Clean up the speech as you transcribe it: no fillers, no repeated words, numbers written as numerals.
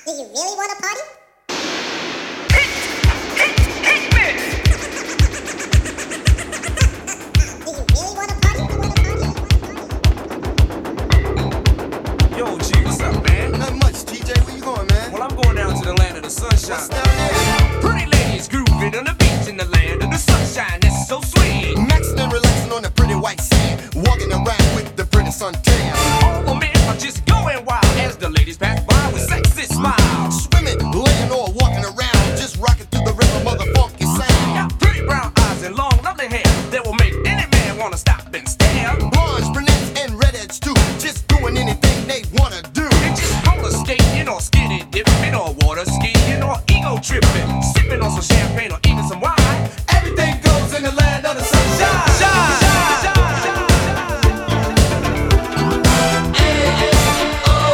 Do you really want to party? Hit me! Do you really want to party? Yo, G, what's up, man? Nothing much, TJ. Where you going, man? Well, I'm going down to the land of the sunshine. What's down there? Pretty ladies grooving on the beach in the land of the sunshine. That's so sweet. Maxing and relaxing on the pretty white sand, walking around with the pretty suntan. All the men are just going wild as the ladies pass by with sexy smiles. Swimming, laying or walking around, just rocking through the rhythm of the funky sound. Got pretty brown eyes and long lovely hair that will make any man wanna stop and stare. Blondes, brunettes, and redheads too, just doing anything they wanna do. And just roller skating or skinny dipping or water skiing or ego tripping, sipping on some champagne or even some